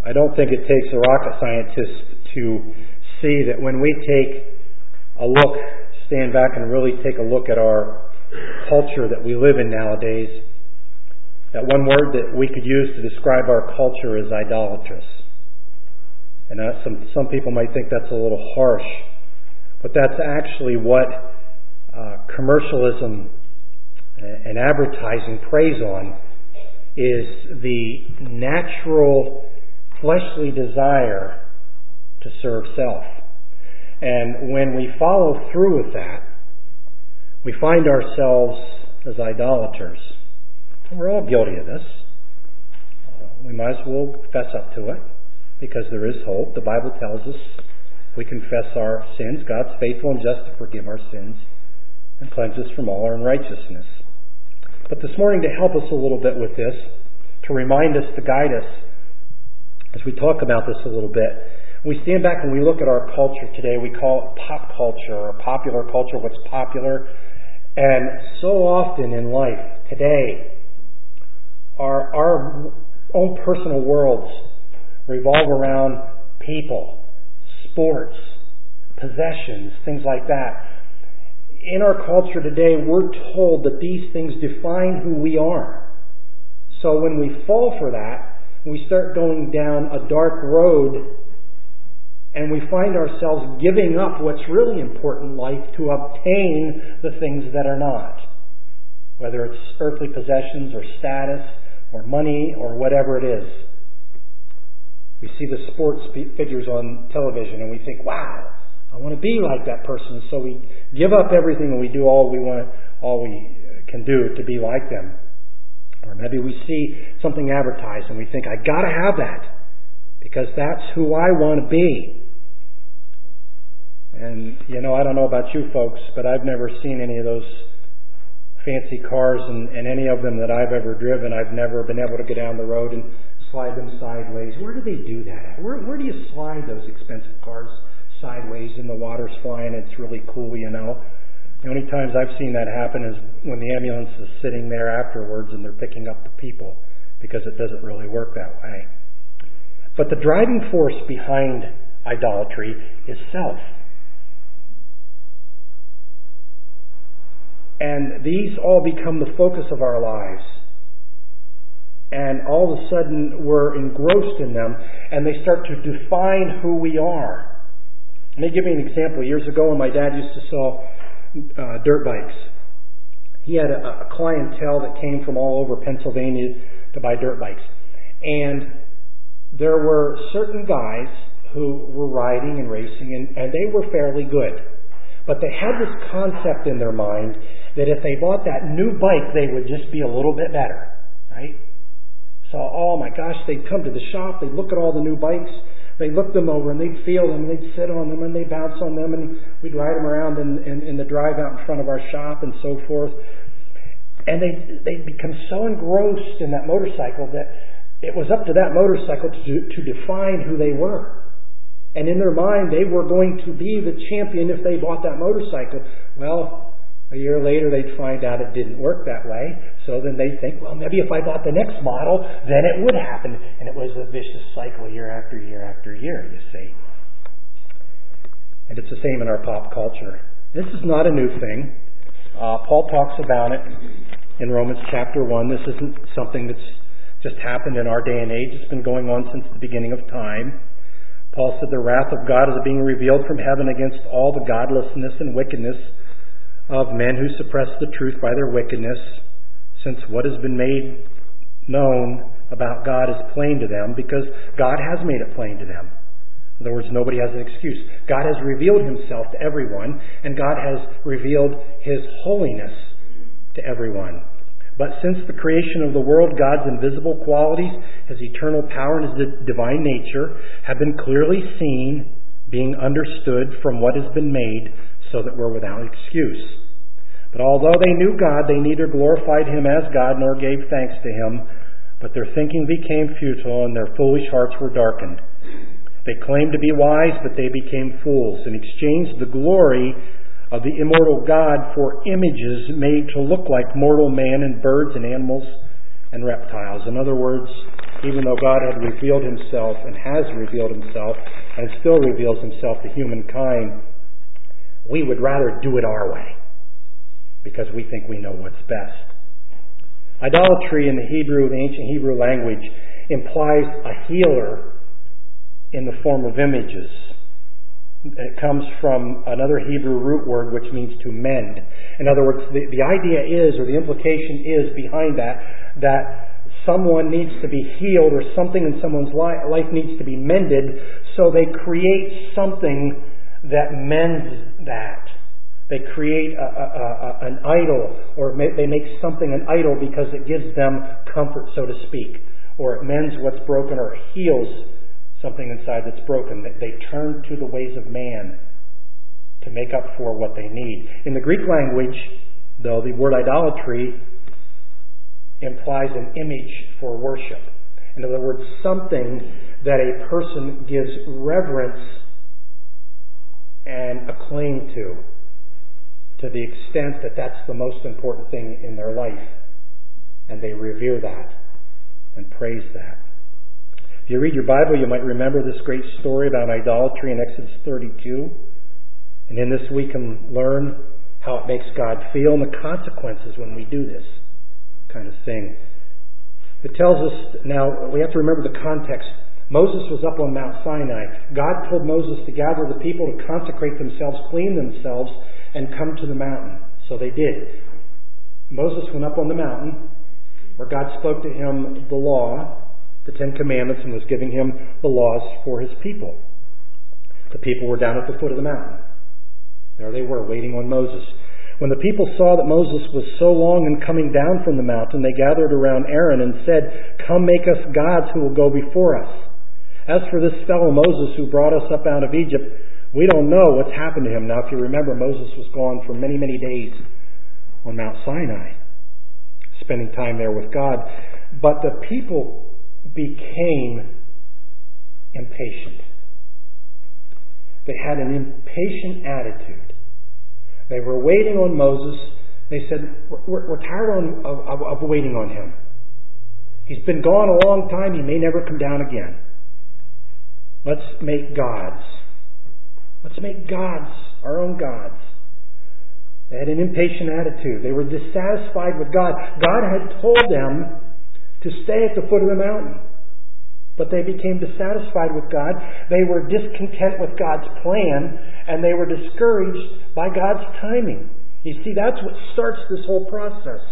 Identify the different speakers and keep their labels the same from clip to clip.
Speaker 1: I don't think it takes a rocket scientist to see that when we stand back and really take a look at our culture that we live in nowadays, that one word that we could use to describe our culture is idolatrous. And some people might think that's a little harsh, but that's actually what commercialism and advertising preys on, is the natural fleshly desire to serve self. And when we follow through with that, we find ourselves as idolaters. And we're all guilty of this. We might as well fess up to it, because there is hope. The Bible tells us we confess our sins. God's faithful and just to forgive our sins and cleanse us from all unrighteousness. But this morning, to help us a little bit with this, to remind us, to guide us, as we talk about this a little bit, we stand back and we look at our culture today. We call it pop culture or popular culture, what's popular. And so often in life today, our own personal worlds revolve around people, sports, possessions, things like that. In our culture today, we're told that these things define who we are. So when we fall for that, we start going down a dark road, and we find ourselves giving up what's really important in life to obtain the things that are not. Whether it's earthly possessions or status or money or whatever it is. We see the sports figures on television and we think, wow, I want to be like that person. So we give up everything and we do all we can do to be like them. Or maybe we see something advertised and we think, I got to have that because that's who I want to be. And, I don't know about you folks, but I've never seen any of those fancy cars and any of them that I've ever driven. I've never been able to get down the road and slide them sideways. Where do they do that at? Where do you slide those expensive cars sideways and the water's flying? It's really cool, The only times I've seen that happen is when the ambulance is sitting there afterwards and they're picking up the people, because it doesn't really work that way. But the driving force behind idolatry is self. And these all become the focus of our lives. And all of a sudden we're engrossed in them and they start to define who we are. Let me give you an example. Years ago when my dad used to sell dirt bikes, he had a clientele that came from all over Pennsylvania to buy dirt bikes. And there were certain guys who were riding and racing and they were fairly good. But they had this concept in their mind that if they bought that new bike, they would just be a little bit better, right? So, oh my gosh, they'd come to the shop, they'd look at all the new bikes, they'd look them over and they'd feel them, they'd sit on them and they'd bounce on them and we'd ride them around in the drive out in front of our shop and so forth. And they'd become so engrossed in that motorcycle that it was up to that motorcycle to define who they were. And in their mind, they were going to be the champion if they bought that motorcycle. Well, a year later, they'd find out it didn't work that way. So then they'd think, well, maybe if I bought the next model, then it would happen. And it was a vicious cycle year after year after year, you see. And it's the same in our pop culture. This is not a new thing. Paul talks about it in Romans chapter 1. This isn't something that's just happened in our day and age. It's been going on since the beginning of time. Paul said the wrath of God is being revealed from heaven against all the godlessness and wickedness of men who suppress the truth by their wickedness, since what has been made known about God is plain to them, because God has made it plain to them. In other words, nobody has an excuse. God has revealed himself to everyone, and God has revealed his holiness to everyone. But since the creation of the world, God's invisible qualities, his eternal power and his divine nature have been clearly seen, being understood from what has been made, so that we're without excuse. But although they knew God, they neither glorified him as God nor gave thanks to him, but their thinking became futile and their foolish hearts were darkened. They claimed to be wise, but they became fools and exchanged the glory of the immortal God for images made to look like mortal man and birds and animals and reptiles. In other words, even though God had revealed himself and has revealed himself and still reveals himself to humankind, we would rather do it our way because we think we know what's best. Idolatry in the ancient Hebrew language, implies a healer in the form of images. It comes from another Hebrew root word which means to mend. In other words, the idea is, or the implication is behind that someone needs to be healed or something in someone's life needs to be mended, so they create something that mends that. They create an idol, or they make something an idol because it gives them comfort, so to speak, or it mends what's broken or heals something inside that's broken. They turn to the ways of man to make up for what they need. In the Greek language, though, the word idolatry implies an image for worship. In other words, something that a person gives reverence and acclaim to the extent that that's the most important thing in their life. And they revere that and praise that. If you read your Bible, you might remember this great story about idolatry in Exodus 32. And in this we can learn how it makes God feel and the consequences when we do this kind of thing. It tells us, now we have to remember the context. Moses was up on Mount Sinai. God told Moses to gather the people to consecrate themselves, clean themselves, and come to the mountain. So they did. Moses went up on the mountain where God spoke to him the law, the Ten Commandments, and was giving him the laws for his people. The people were down at the foot of the mountain. There they were, waiting on Moses. When the people saw that Moses was so long in coming down from the mountain, they gathered around Aaron and said, "Come, make us gods who will go before us. As for this fellow Moses who brought us up out of Egypt, we don't know what's happened to him." Now, if you remember, Moses was gone for many, many days on Mount Sinai, spending time there with God. But the people became impatient. They had an impatient attitude. They were waiting on Moses. They said, we're tired of waiting on him. He's been gone a long time. He may never come down again. Let's make gods. Let's make gods, our own gods. They had an impatient attitude. They were dissatisfied with God. God had told them to stay at the foot of the mountain. But they became dissatisfied with God. They were discontent with God's plan, and they were discouraged by God's timing. You see, that's what starts this whole process.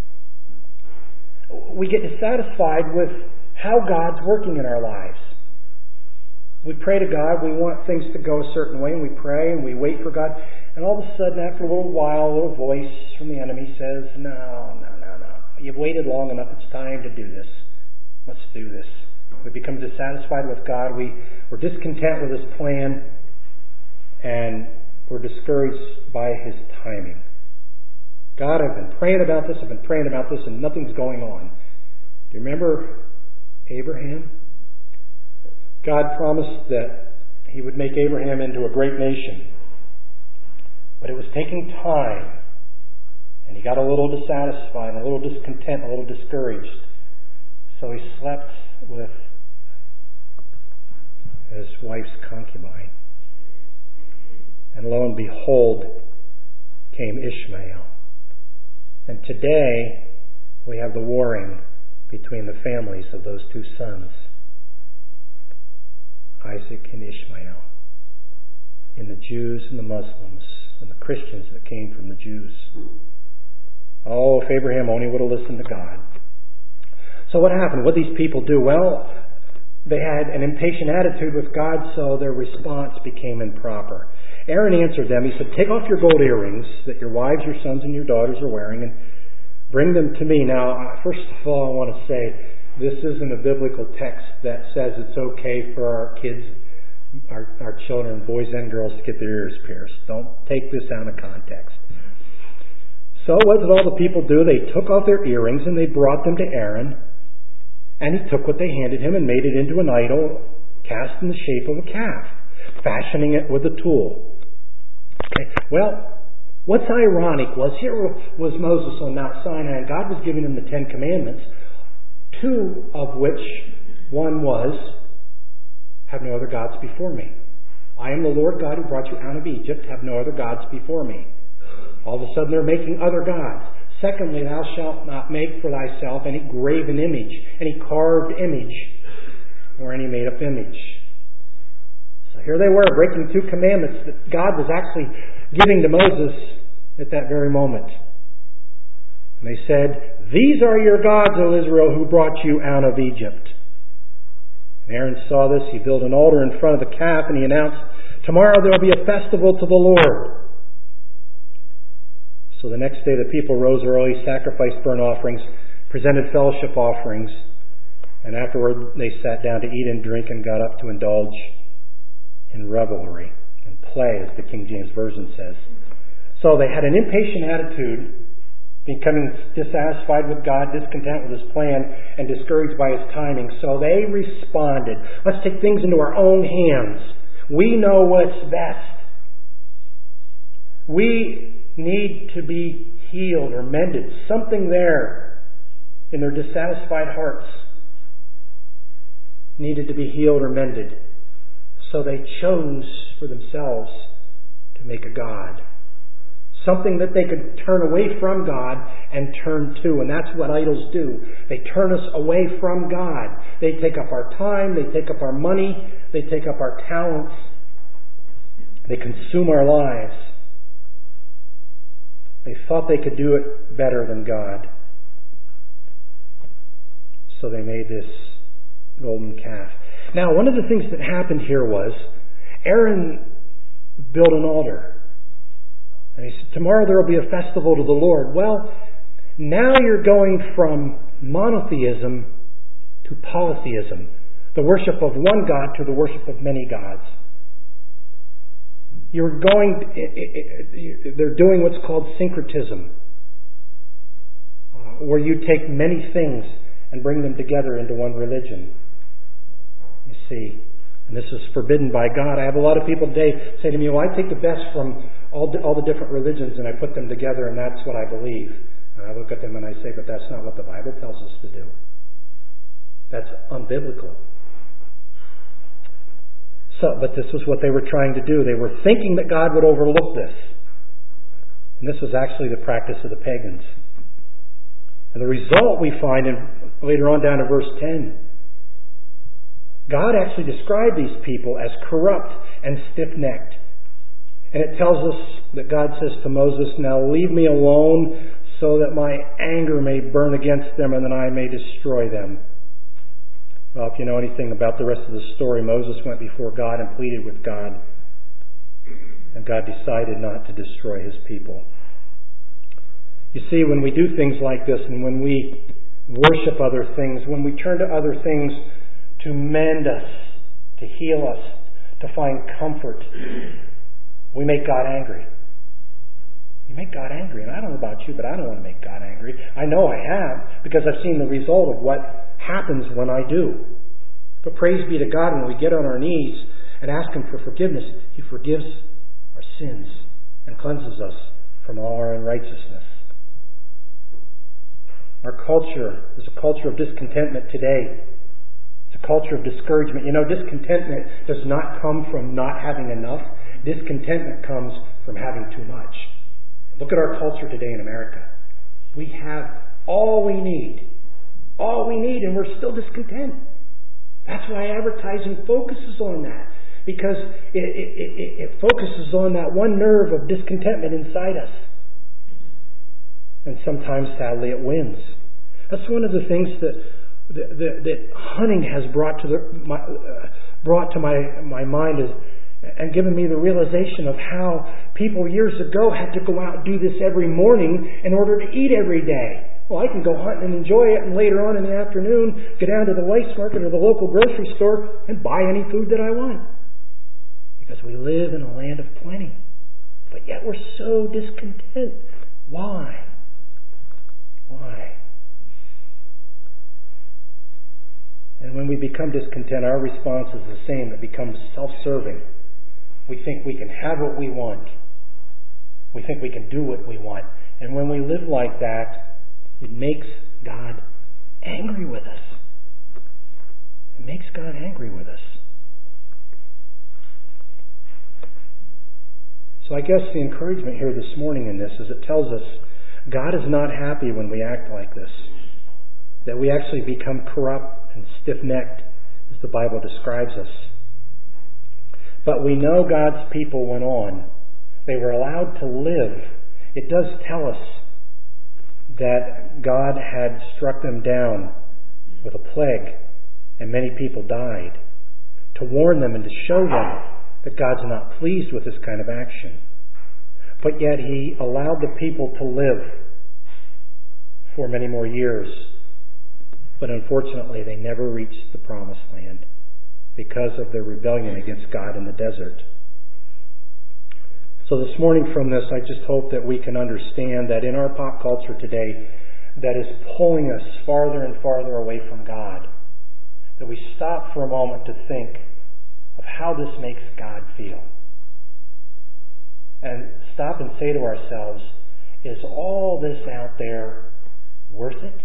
Speaker 1: We get dissatisfied with how God's working in our lives. We pray to God, we want things to go a certain way, and we pray and we wait for God. And all of a sudden, after a little while, a little voice from the enemy says, No. You've waited long enough, it's time to do this. Let's do this. We become dissatisfied with God. We're discontent with His plan, and we're discouraged by His timing. God, I've been praying about this, and nothing's going on. Do you remember Abraham? God promised that He would make Abraham into a great nation. But it was taking time. And he got a little dissatisfied, a little discontent, a little discouraged. So he slept with his wife's concubine. And lo and behold, came Ishmael. And today, we have the warring between the families of those two sons, Isaac and Ishmael, in the Jews and the Muslims, and the Christians that came from the Jews. Oh, if Abraham only would have listened to God. So what happened? What did these people do? Well, they had an impatient attitude with God, so their response became improper. Aaron answered them. He said, "Take off your gold earrings that your wives, your sons, and your daughters are wearing, and bring them to me." Now, first of all, I want to say, this isn't a biblical text that says it's okay for our kids, our children, boys and girls, to get their ears pierced. Don't take this out of context. So what did all the people do? They took off their earrings and they brought them to Aaron. And he took what they handed him and made it into an idol cast in the shape of a calf, fashioning it with a tool. Okay. Well, what's ironic was here was Moses on Mount Sinai, and God was giving him the Ten Commandments, two of which One was, have no other gods before me. I am the Lord God who brought you out of Egypt. Have no other gods before me. All of a sudden they're making other gods. Secondly, thou shalt not make for thyself any graven image, any carved image, or any made-up image. So here they were, breaking two commandments that God was actually giving to Moses at that very moment. And they said, these are your gods, O Israel, who brought you out of Egypt. And Aaron saw this. He built an altar in front of the calf, and he announced, tomorrow there will be a festival to the Lord. So the next day the people rose early, sacrificed burnt offerings, presented fellowship offerings, and afterward they sat down to eat and drink and got up to indulge in revelry and play, as the King James Version says. So they had an impatient attitude, becoming dissatisfied with God, discontent with His plan, and discouraged by His timing. So they responded, let's take things into our own hands. We know what's best. We need to be healed or mended. Something there in their dissatisfied hearts needed to be healed or mended. So they chose for themselves to make a god. Something that they could turn away from God and turn to. And that's what idols do. They turn us away from God. They take up our time. They take up our money. They take up our talents. They consume our lives. They thought they could do it better than God. So they made this golden calf. Now, one of the things that happened here was Aaron built an altar. And he said, tomorrow there will be a festival to the Lord. Well, now you're going from monotheism to polytheism. The worship of one God to the worship of many gods. They're doing what's called syncretism, where you take many things and bring them together into one religion. You see, and this is forbidden by God. I have a lot of people today say to me, well, I take the best from all the different religions and I put them together and that's what I believe. And I look at them and I say, but that's not what the Bible tells us to do. That's unbiblical. But this was what they were trying to do. They were thinking that God would overlook this. And this was actually the practice of the pagans. And the result we find later on down to verse 10. God actually described these people as corrupt and stiff-necked. And it tells us that God says to Moses, now leave me alone so that my anger may burn against them and that I may destroy them. Well, if you know anything about the rest of the story, Moses went before God and pleaded with God. And God decided not to destroy His people. You see, when we do things like this and when we worship other things, when we turn to other things to mend us, to heal us, to find comfort, we make God angry. You make God angry. And I don't know about you, but I don't want to make God angry. I know I have, because I've seen the result of what happens when I do. But praise be to God, when we get on our knees and ask Him for forgiveness, He forgives our sins and cleanses us from all our unrighteousness. Our culture is a culture of discontentment today. It's a culture of discouragement. You know, discontentment does not come from not having enough. Discontentment comes from having too much. Look at our culture today in America. We have all we need. All we need, and we're still discontent. That's why advertising focuses on that. Because it focuses on that one nerve of discontentment inside us. And sometimes, sadly, it wins. That's one of the things that hunting has brought to my mind and given me the realization of how people years ago had to go out and do this every morning in order to eat every day. Well, I can go hunt and enjoy it, and later on in the afternoon, go down to the Weis Market or the local grocery store and buy any food that I want. Because we live in a land of plenty. But yet we're so discontent. Why? Why? And when we become discontent, our response is the same. It becomes self-serving. We think we can have what we want. We think we can do what we want. And when we live like that, it makes God angry with us. It makes God angry with us. So I guess the encouragement here this morning in this is it tells us God is not happy when we act like this, that we actually become corrupt and stiff-necked, as the Bible describes us. But we know God's people went on. They were allowed to live. It does tell us that God had struck them down with a plague, and many people died, to warn them and to show them that God's not pleased with this kind of action. But yet He allowed the people to live for many more years. But unfortunately, they never reached the promised land because of their rebellion against God in the desert. So this morning from this, I just hope that we can understand that in our pop culture today, that is pulling us farther and farther away from God, that we stop for a moment to think of how this makes God feel. And stop and say to ourselves, is all this out there worth it?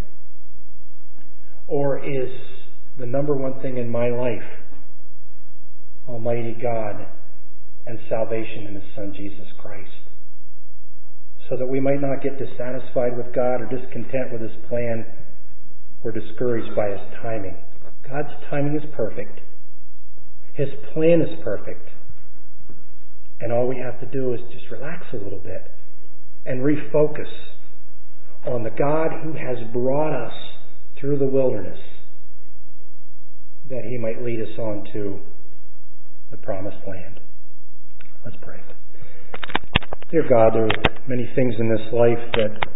Speaker 1: Or is the number one thing in my life Almighty God and salvation in His Son Jesus Christ? So that we might not get dissatisfied with God or discontent with His plan or discouraged by His timing. God's timing is perfect. His plan is perfect. And all we have to do is just relax a little bit and refocus on the God who has brought us through the wilderness, that He might lead us on to the promised land. Let's pray. Dear God, there are many things in this life that